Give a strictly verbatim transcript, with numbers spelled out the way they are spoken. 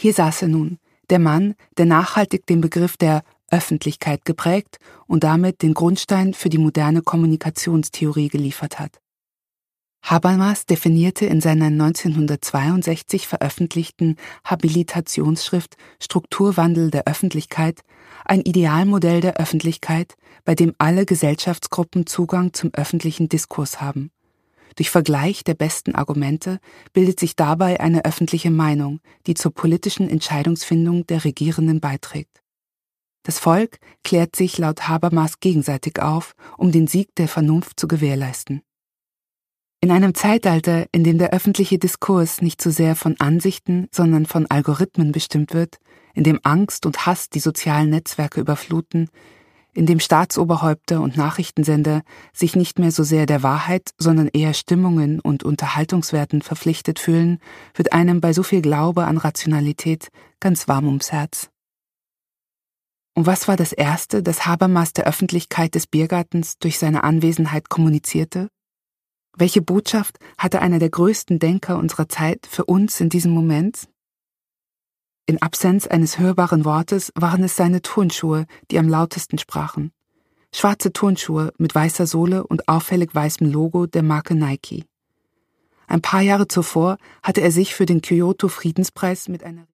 Hier saß er nun, der Mann, der nachhaltig den Begriff der Öffentlichkeit geprägt und damit den Grundstein für die moderne Kommunikationstheorie geliefert hat. Habermas definierte in seiner neunzehnhundertzweiundsechzig veröffentlichten Habilitationsschrift Strukturwandel der Öffentlichkeit ein Idealmodell der Öffentlichkeit, bei dem alle Gesellschaftsgruppen Zugang zum öffentlichen Diskurs haben. Durch Vergleich der besten Argumente bildet sich dabei eine öffentliche Meinung, die zur politischen Entscheidungsfindung der Regierenden beiträgt. Das Volk klärt sich laut Habermas gegenseitig auf, um den Sieg der Vernunft zu gewährleisten. In einem Zeitalter, in dem der öffentliche Diskurs nicht so sehr von Ansichten, sondern von Algorithmen bestimmt wird, in dem Angst und Hass die sozialen Netzwerke überfluten, in dem Staatsoberhäupter und Nachrichtensender sich nicht mehr so sehr der Wahrheit, sondern eher Stimmungen und Unterhaltungswerten verpflichtet fühlen, wird einem bei so viel Glaube an Rationalität ganz warm ums Herz. Und was war das Erste, das Habermas der Öffentlichkeit des Biergartens durch seine Anwesenheit kommunizierte? Welche Botschaft hatte einer der größten Denker unserer Zeit für uns in diesem Moment? In Absenz eines hörbaren Wortes waren es seine Turnschuhe, die am lautesten sprachen. Schwarze Turnschuhe mit weißer Sohle und auffällig weißem Logo der Marke Nike. Ein paar Jahre zuvor hatte er sich für den Kyoto-Friedenspreis mit einer